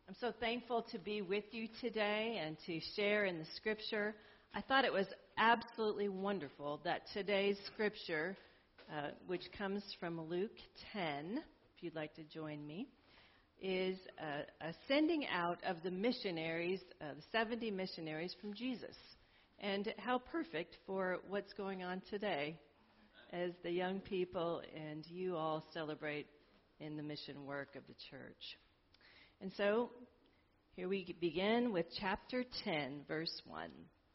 I'm so thankful to be with you today and to share in the scripture. I thought it was absolutely wonderful that today's scripture, which comes from Luke 10, if you'd like to join me, is a sending out of the missionaries, the 70 missionaries from Jesus. And how perfect for what's going on today as the young people and you all celebrate in the mission work of the church. And so, here we begin with chapter 10, verse 1.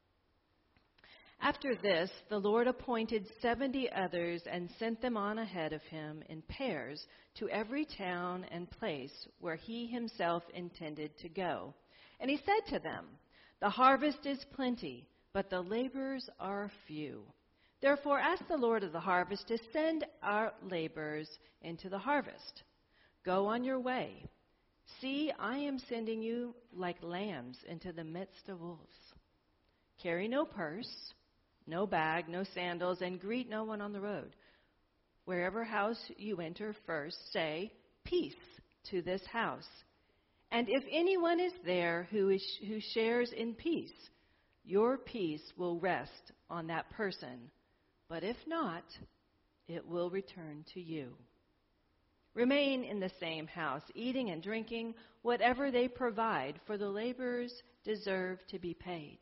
After this, the Lord appointed 70 others and sent them on ahead of him in pairs to every town and place where he himself intended to go. And he said to them, "The harvest is plenty, but the laborers are few. Therefore, ask the Lord of the harvest to send our laborers into the harvest. Go on your way. See, I am sending you like lambs into the midst of wolves. Carry no purse, no bag, no sandals, and greet no one on the road. Wherever house you enter first, say, 'Peace to this house.' And if anyone is there who shares in peace, your peace will rest on that person. But if not, it will return to you. Remain in the same house, eating and drinking whatever they provide, for the laborers deserve to be paid.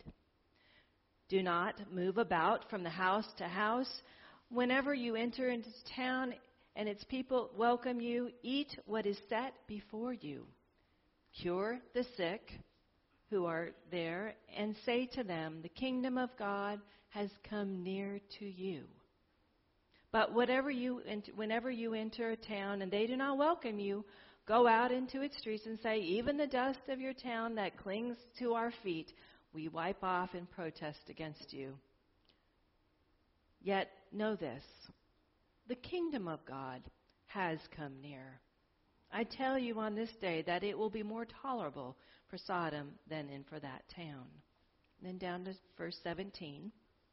Do not move about from the house to house. Whenever you enter into town and its people welcome you, eat what is set before you. Cure the sick who are there and say to them, 'The kingdom of God has come near to you.' But whenever you enter a town and they do not welcome you, go out into its streets and say, 'Even the dust of your town that clings to our feet, we wipe off in protest against you.' Yet know this, the kingdom of God has come near. I tell you on this day that it will be more tolerable for Sodom than for that town." And then down to verse 17.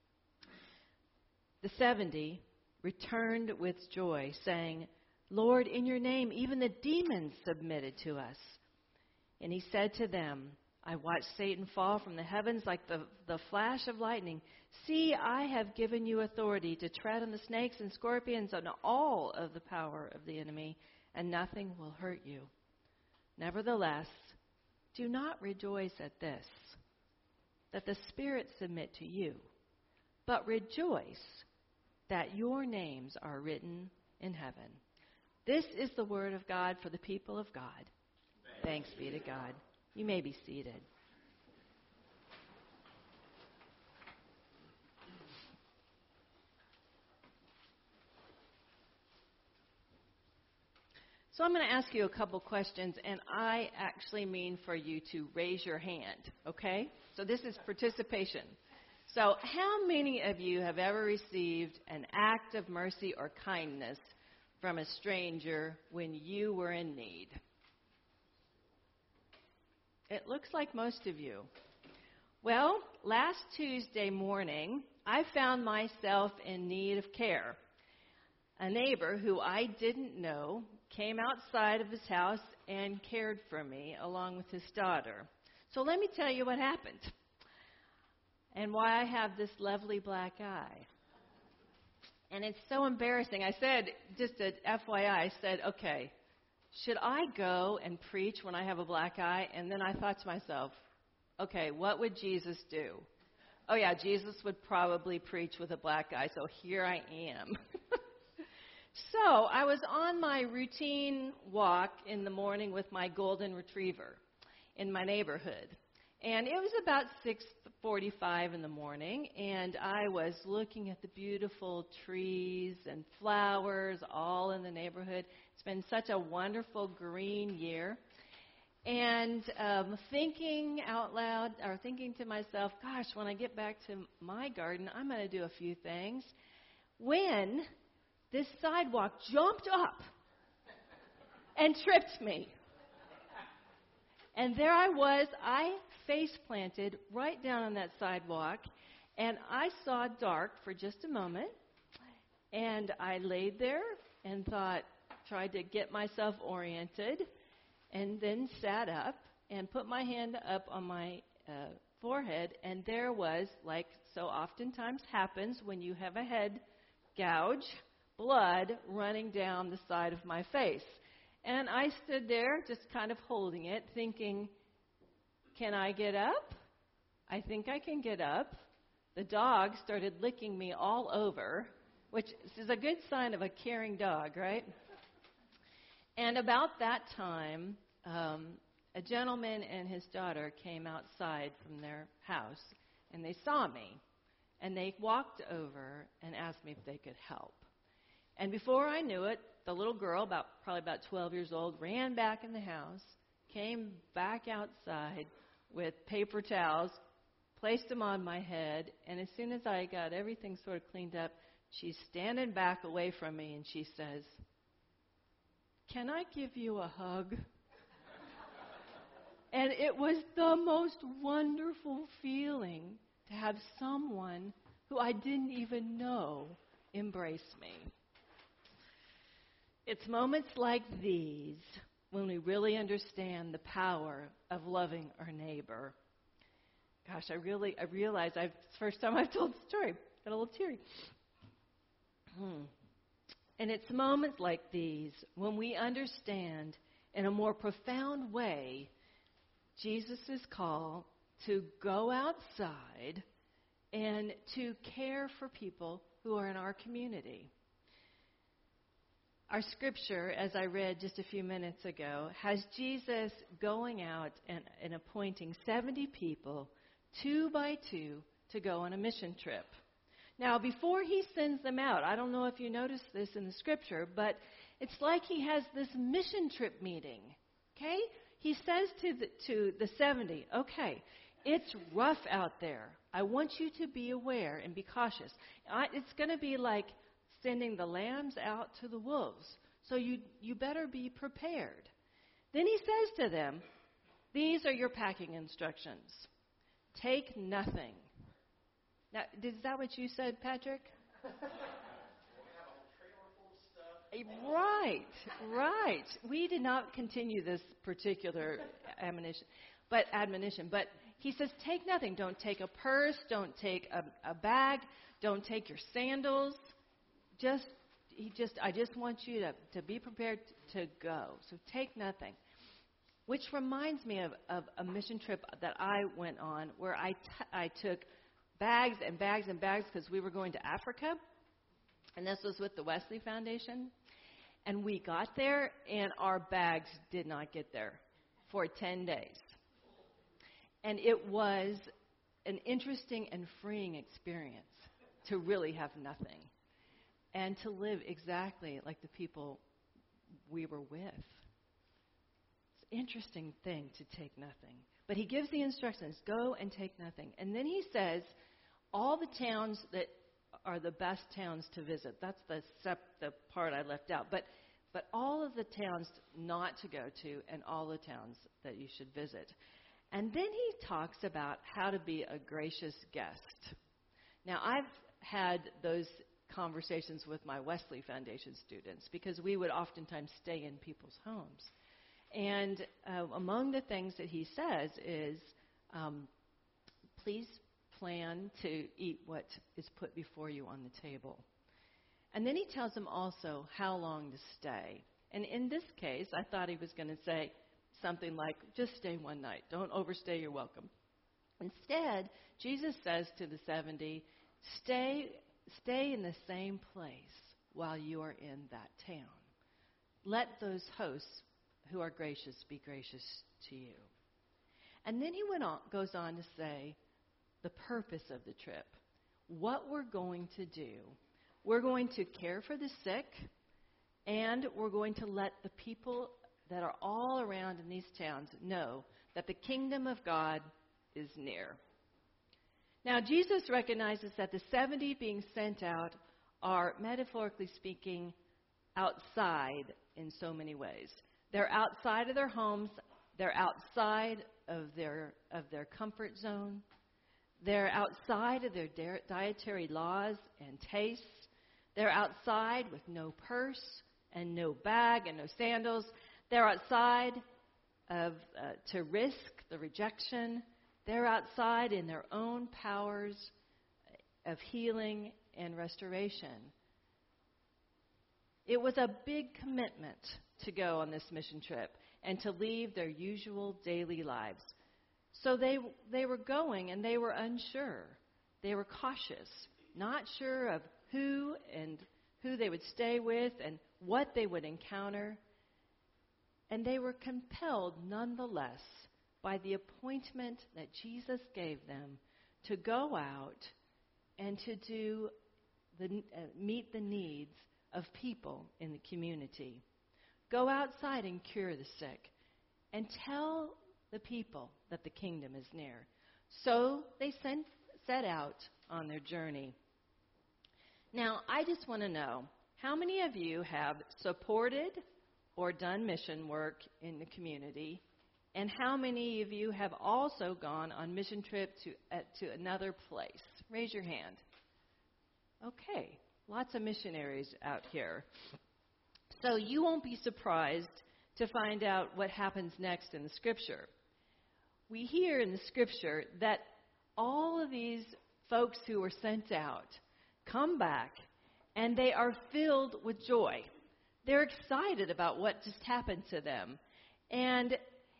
The 70 returned with joy, saying, "Lord, in your name even the demons submitted to us." And he said to them, "I watched Satan fall from the heavens like the flash of lightning. See, I have given you authority to tread on the snakes and scorpions and all of the power of the enemy, and nothing will hurt you. Nevertheless, do not rejoice at this, that the spirits submit to you, but rejoice that your names are written in heaven." This is the word of God for the people of God. Thanks be to God. You may be seated. So I'm going to ask you a couple questions, and I actually mean for you to raise your hand, okay? So this is participation. So how many of you have ever received an act of mercy or kindness from a stranger when you were in need? It looks like most of you. Well, last Tuesday morning, I found myself in need of care. A neighbor who I didn't know came outside of his house and cared for me along with his daughter. So let me tell you what happened and why I have this lovely black eye. And it's so embarrassing. I said, just at FYI, I said, okay, should I go and preach when I have a black eye? And then I thought to myself, okay, what would Jesus do? Oh yeah, Jesus would probably preach with a black eye, so here I am. So I was on my routine walk in the morning with my golden retriever in my neighborhood. And it was about 6:45 in the morning, and I was looking at the beautiful trees and flowers all in the neighborhood. It's been such a wonderful green year. And thinking out loud, or thinking to myself, gosh, when I get back to my garden, I'm going to do a few things. When this sidewalk jumped up and tripped me. And there I was, I face planted right down on that sidewalk, and I saw dark for just a moment, and I laid there and tried to get myself oriented, and then sat up and put my hand up on my forehead, and there was, like so oftentimes happens when you have a head gouge, blood running down the side of my face. And I stood there just kind of holding it, thinking, can I get up? I think I can get up. The dog started licking me all over, which is a good sign of a caring dog, right? And about that time, a gentleman and his daughter came outside from their house, and they saw me. And they walked over and asked me if they could help. And before I knew it, the little girl, probably about 12 years old, ran back in the house, came back outside with paper towels, placed them on my head, and as soon as I got everything sort of cleaned up, she's standing back away from me, and she says, "Can I give you a hug?" And it was the most wonderful feeling to have someone who I didn't even know embrace me. It's moments like these when we really understand the power of loving our neighbor. Gosh, I realize it's the first time I've told the story. Got a little teary. And it's moments like these when we understand in a more profound way Jesus' call to go outside and to care for people who are in our community. Our scripture, as I read just a few minutes ago, has Jesus going out and appointing 70 people, 2 by 2, to go on a mission trip. Now, before he sends them out, I don't know if you noticed this in the scripture, but it's like he has this mission trip meeting, okay? He says to the 70, okay, it's rough out there. I want you to be aware and be cautious. It's going to be like sending the lambs out to the wolves. So you better be prepared. Then he says to them, these are your packing instructions. Take nothing. Now, is that what you said, Patrick? Right. We did not continue this particular admonition, but he says, take nothing. Don't take a purse. Don't take a bag. Don't take your sandals. I just want you to be prepared to go. So take nothing. Which reminds me of a mission trip that I went on where I took bags and bags and bags because we were going to Africa. And this was with the Wesley Foundation. And we got there, and our bags did not get there for 10 days. And it was an interesting and freeing experience to really have nothing and to live exactly like the people we were with. It's an interesting thing to take nothing. But he gives the instructions, go and take nothing. And then he says, all the towns that are the best towns to visit. That's the part I left out. But all of the towns not to go to and all the towns that you should visit. And then he talks about how to be a gracious guest. Now, I've had those conversations with my Wesley Foundation students because we would oftentimes stay in people's homes. And among the things that he says is, please plan to eat what is put before you on the table. And then he tells them also how long to stay. And in this case, I thought he was going to say something like, just stay one night. Don't overstay your welcome. Instead, Jesus says to the 70, stay in the same place while you are in that town. Let those hosts who are gracious be gracious to you. And then he goes on to say the purpose of the trip, what we're going to do. We're going to care for the sick, and we're going to let the people that are all around in these towns know that the kingdom of God is near. Now, Jesus recognizes that the 70 being sent out are, metaphorically speaking, outside in so many ways. They're outside of their homes. They're outside of their comfort zone. They're outside of their dietary laws and tastes. They're outside with no purse and no bag and no sandals. They're outside to risk the rejection. They're outside in their own powers of healing and restoration. It was a big commitment to go on this mission trip and to leave their usual daily lives. So they were going and they were unsure. They were cautious, not sure of who they would stay with and what they would encounter. And they were compelled nonetheless by the appointment that Jesus gave them to go out and to meet the needs of people in the community. Go outside and cure the sick and tell the people that the kingdom is near. So they set out on their journey. Now, I just want to know, how many of you have supported or done mission work in the community? And how many of you have also gone on mission trip to another place? Raise your hand. Okay, lots of missionaries out here. So you won't be surprised to find out what happens next in the Scripture. We hear in the Scripture that all of these folks who were sent out come back and they are filled with joy. They're excited about what just happened to them. And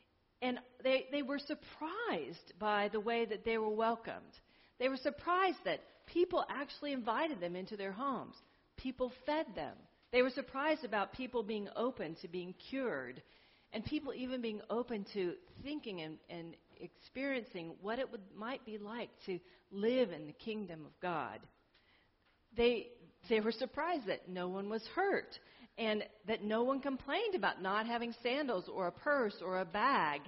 they were surprised by the way that they were welcomed. They were surprised that people actually invited them into their homes. People fed them. They were surprised about people being open to being cured, and people even being open to thinking and experiencing what it might be like to live in the kingdom of God. They were surprised that no one was hurt and that no one complained about not having sandals or a purse or a bag,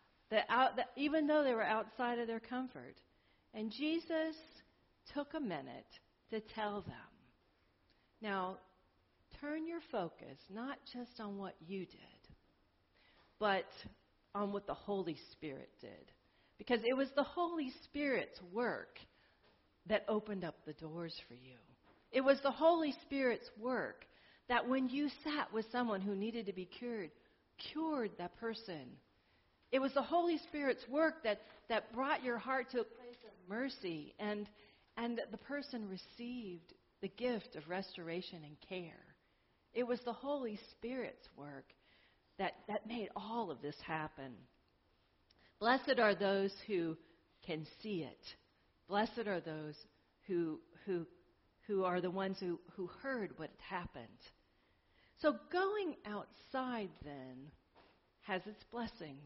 even though they were outside of their comfort. And Jesus took a minute to tell them, now, turn your focus not just on what you did, but on what the Holy Spirit did. Because it was the Holy Spirit's work that opened up the doors for you. It was the Holy Spirit's work that when you sat with someone who needed to be cured that person. It was the Holy Spirit's work that brought your heart to a place of mercy, and the person received the gift of restoration and care. It was the Holy Spirit's work that made all of this happen. Blessed are those who can see it. Blessed are those who are the ones who heard what had happened. So going outside then has its blessings.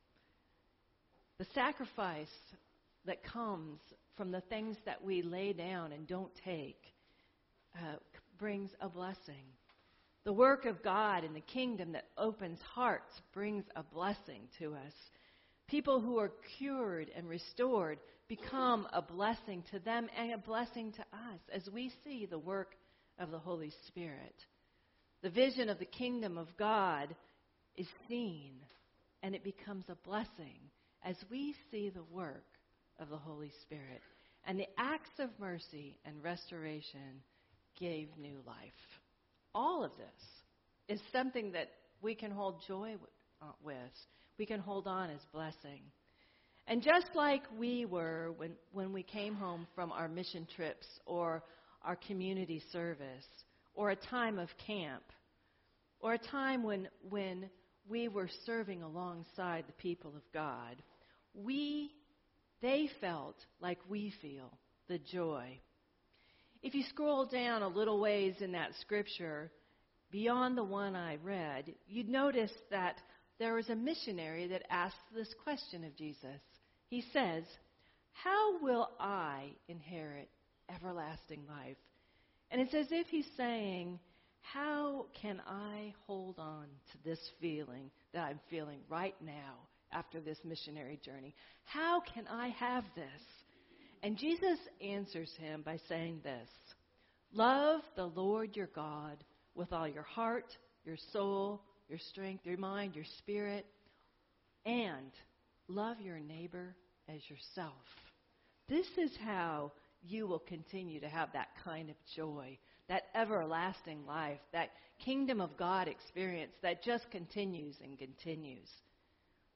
The sacrifice that comes from the things that we lay down and don't take brings a blessing. The work of God in the kingdom that opens hearts brings a blessing to us. People who are cured and restored become a blessing to them and a blessing to us as we see the work of the Holy Spirit. The vision of the kingdom of God is seen, and it becomes a blessing as we see the work of the Holy Spirit. And the acts of mercy and restoration gave new life. All of this is something that we can hold joy with. We can hold on as blessing. And just like we were when we came home from our mission trips or our community service or a time of camp or a time when we were serving alongside the people of God, they felt like we feel the joy. If you scroll down a little ways in that scripture, beyond the one I read, you'd notice that there was a missionary that asked this question of Jesus. He says, "How will I inherit everlasting life?" And it's as if he's saying, how can I hold on to this feeling that I'm feeling right now after this missionary journey? How can I have this? And Jesus answers him by saying this: love the Lord your God with all your heart, your soul, your strength, your mind, your spirit, and love your neighbor as yourself. This is how you will continue to have that kind of joy, that everlasting life, that kingdom of God experience that just continues and continues.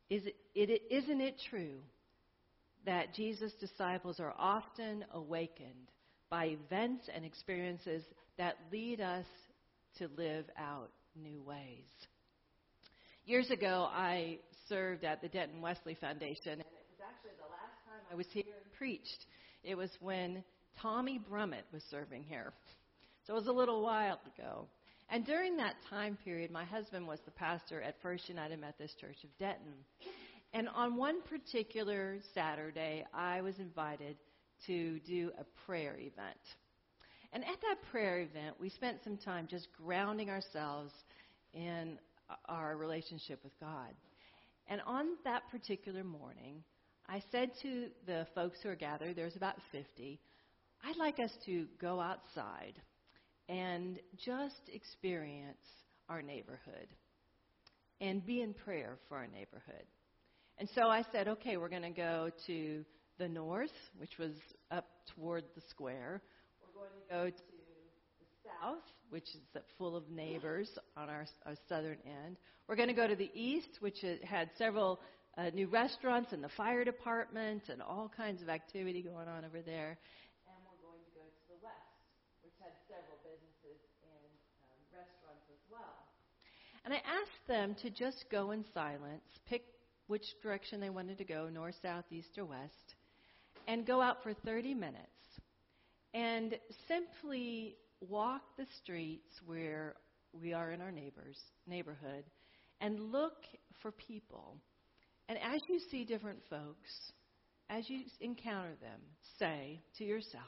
Isn't it true that Jesus' disciples are often awakened by events and experiences that lead us to live out new ways? Years ago, I served at the Denton Wesley Foundation, and it was actually the last time I was here and preached. It was when Tommy Brummett was serving here. So it was a little while ago. And during that time period, my husband was the pastor at First United Methodist Church of Denton. And on one particular Saturday, I was invited to do a prayer event. And at that prayer event, we spent some time just grounding ourselves in our relationship with God. And on that particular morning, I said to the folks who are gathered, there's about 50, I'd like us to go outside and just experience our neighborhood and be in prayer for our neighborhood. And so I said, okay, we're going to go to the north, which was up toward the square. We're going to go to the south, which is full of neighbors on our southern end. We're going to go to the east, which had several new restaurants and the fire department and all kinds of activity going on over there. And we're going to go to the west, which had several businesses and restaurants as well. And I asked them to just go in silence, pick which direction they wanted to go, north, south, east, or west, and go out for 30 minutes and simply walk the streets where we are in our neighborhood and look for people. And as you see different folks, as you encounter them, say to yourself,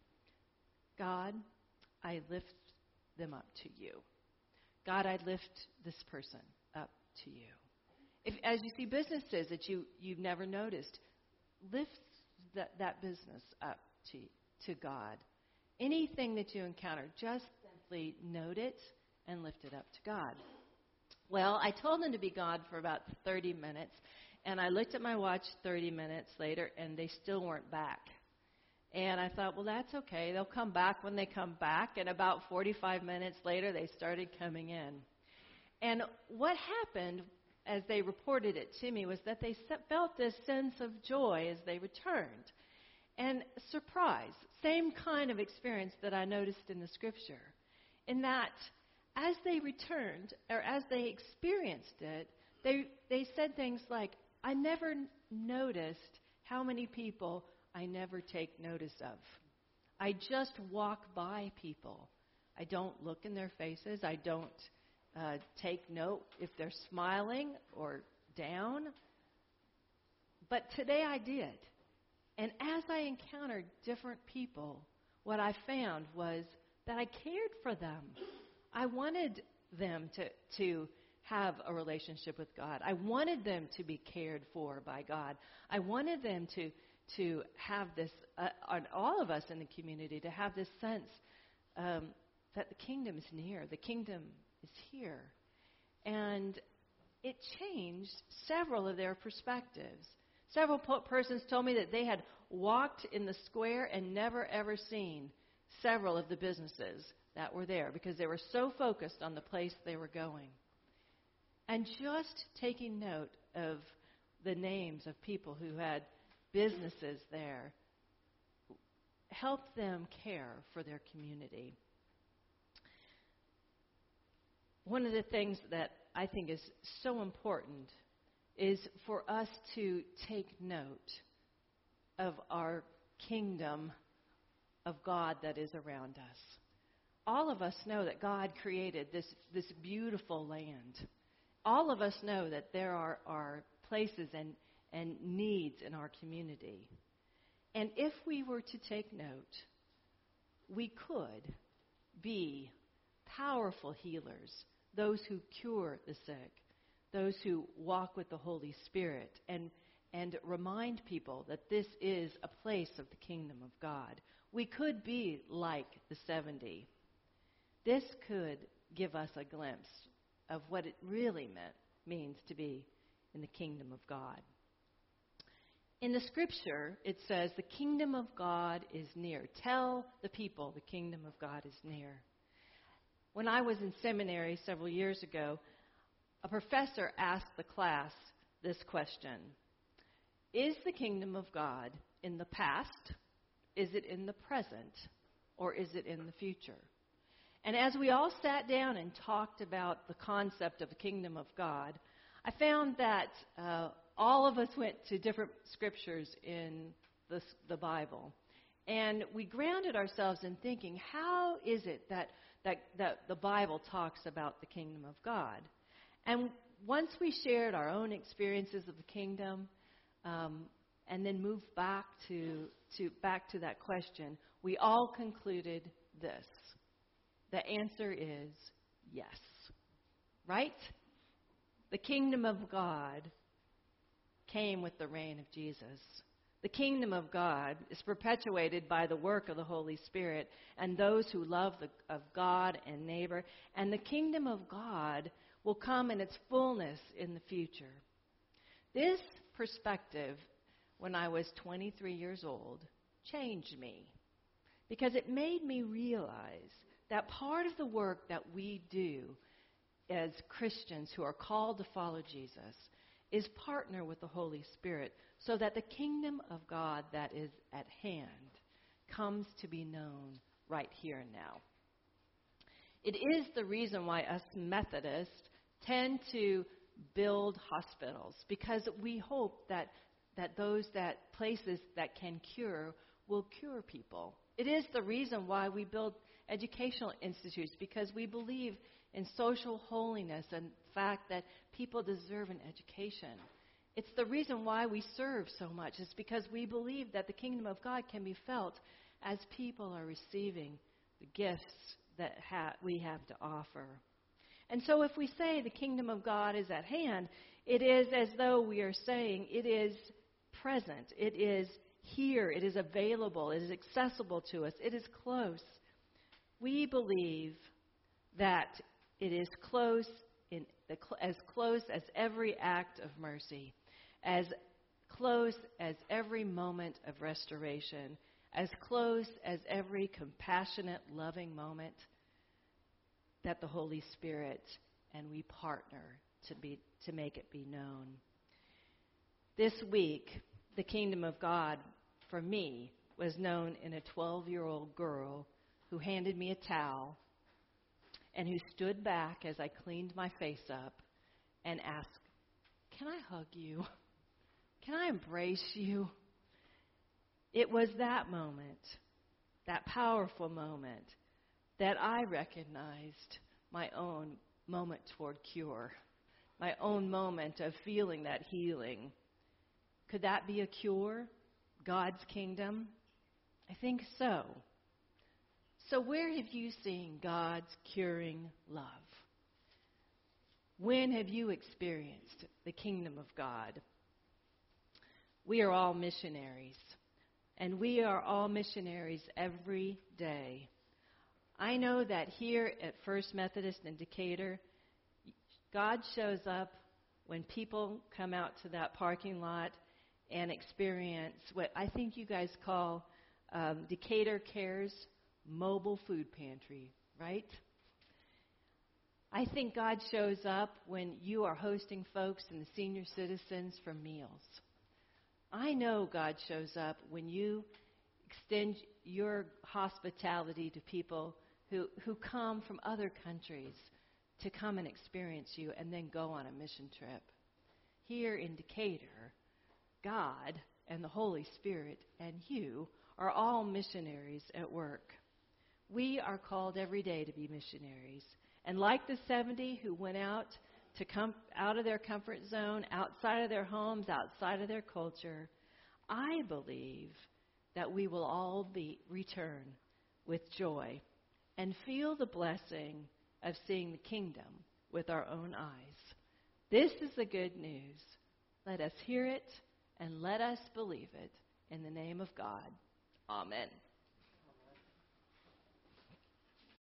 God, I lift them up to you. God, I lift this person up to you. If, as you see businesses that you've never noticed, lift that business up to God. Anything that you encounter, just simply note it and lift it up to God. Well, I told them to be gone for about 30 minutes, and I looked at my watch 30 minutes later, and they still weren't back. And I thought, well, that's okay. They'll come back when they come back. And about 45 minutes later, they started coming in. And what happened, as they reported it to me, was that they felt this sense of joy as they returned. And surprise, same kind of experience that I noticed in the Scripture, in that as they returned, or as they experienced it, they said things like, I never noticed how many people I never take notice of. I just walk by people. I don't look in their faces. I don't take note if they're smiling or down. But today I did. And as I encountered different people, what I found was that I cared for them. I wanted them to have a relationship with God. I wanted them to be cared for by God. I wanted them to have this, all of us in the community, to have this sense that the kingdom is near, the kingdom is here. And it changed several of their perspectives. Several persons told me that they had walked in the square and never ever seen several of the businesses that were there because they were so focused on the place they were going. And just taking note of the names of people who had businesses there helped them care for their community. One of the things that I think is so important is for us to take note of our kingdom of God that is around us. All of us know that God created this beautiful land. All of us know that there are places and needs in our community. And if we were to take note, we could be powerful healers, those who cure the sick, those who walk with the Holy Spirit, and remind people that this is a place of the kingdom of God. We could be like the 70. This could give us a glimpse of what it really means to be in the kingdom of God. In the Scripture, it says, the kingdom of God is near. Tell the people the kingdom of God is near. When I was in seminary several years ago, a professor asked the class, this question. Is the kingdom of God in the past? Is it in the present? Or is it in the future? And as we all sat down and talked about the concept of the kingdom of God, I found that all of us went to different scriptures in the Bible. And we grounded ourselves in thinking, how is it that the Bible talks about the kingdom of God? And once we shared our own experiences of the kingdom, and then moved back to that question, we all concluded this. The answer is yes. Right? The kingdom of God came with the reign of Jesus. The kingdom of God is perpetuated by the work of the Holy Spirit and those who love of God and neighbor. And the kingdom of God will come in its fullness in the future. This perspective, when I was 23 years old, changed me because it made me realize that part of the work that we do as Christians who are called to follow Jesus is partner with the Holy Spirit so that the kingdom of God that is at hand comes to be known right here and now. It is the reason why us Methodists tend to build hospitals, because we hope that places that can cure will cure people. It is the reason why we build educational institutes, because we believe in social holiness and the fact that people deserve an education. It's the reason why we serve so much. It's because we believe that the kingdom of God can be felt as people are receiving the gifts that we have to offer. And so if we say the kingdom of God is at hand, it is as though we are saying it is present, it is here, it is available, it is accessible to us, it is close. We believe that it is as close as every act of mercy, as close as every moment of restoration, as close as every compassionate, loving moment that the Holy Spirit and we partner to make it be known. This week, the kingdom of God, for me, was known in a 12-year-old girl who handed me a towel and who stood back as I cleaned my face up and asked, "Can I hug you? Can I embrace you?" It was that moment, that powerful moment, that I recognized my own moment toward cure, my own moment of feeling that healing. Could that be a cure? God's kingdom? I think so. So where have you seen God's curing love? When have you experienced the kingdom of God? We are all missionaries, and we are all missionaries every day. I know that here at First Methodist in Decatur, God shows up when people come out to that parking lot and experience what I think you guys call Decatur Cares Mobile Food Pantry, right? I think God shows up when you are hosting folks and the senior citizens for meals. I know God shows up when you extend your hospitality to people who come from other countries to come and experience you and then go on a mission trip. Here in Decatur, God and the Holy Spirit and you are all missionaries at work. We are called every day to be missionaries. And like the 70 who went out to come out of their comfort zone, outside of their homes, outside of their culture, I believe that we will all return with joy and feel the blessing of seeing the kingdom with our own eyes. This is the good news. Let us hear it and let us believe it in the name of God. Amen.